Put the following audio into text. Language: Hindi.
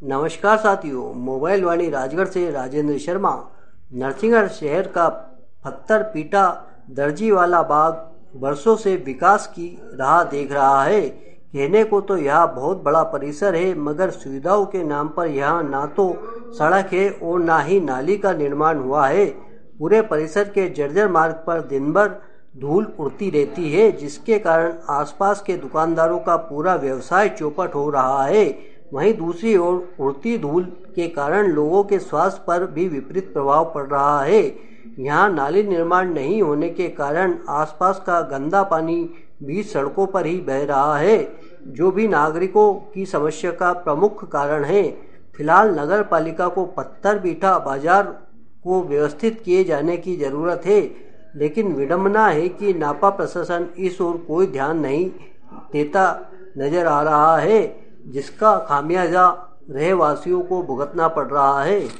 नमस्कार साथियों, मोबाइल वाणी राजगढ़ से राजेंद्र शर्मा। नरसिंहगढ़ शहर का पत्थर पीटा दर्जी वाला बाग वर्षों से विकास की राह देख रहा है। कहने को तो यह बहुत बड़ा परिसर है, मगर सुविधाओं के नाम पर यहाँ ना तो सड़क है और ना ही नाली का निर्माण हुआ है। पूरे परिसर के जर्जर मार्ग पर दिन भर धूल उड़ती रहती है, जिसके कारण आसपास के दुकानदारों का पूरा व्यवसाय चौपट हो रहा है। वहीं दूसरी ओर उड़ती धूल के कारण लोगों के स्वास्थ्य पर भी विपरीत प्रभाव पड़ रहा है। यहाँ नाली निर्माण नहीं होने के कारण आसपास का गंदा पानी भी सड़कों पर ही बह रहा है, जो भी नागरिकों की समस्या का प्रमुख कारण है। फिलहाल नगर पालिका को पत्थर बीठा बाजार को व्यवस्थित किए जाने की जरूरत है, लेकिन विडंबना है कि नापा प्रशासन इस ओर कोई ध्यान नहीं देता नजर आ रहा है, जिसका खामियाजा रहवासियों को भुगतना पड़ रहा है।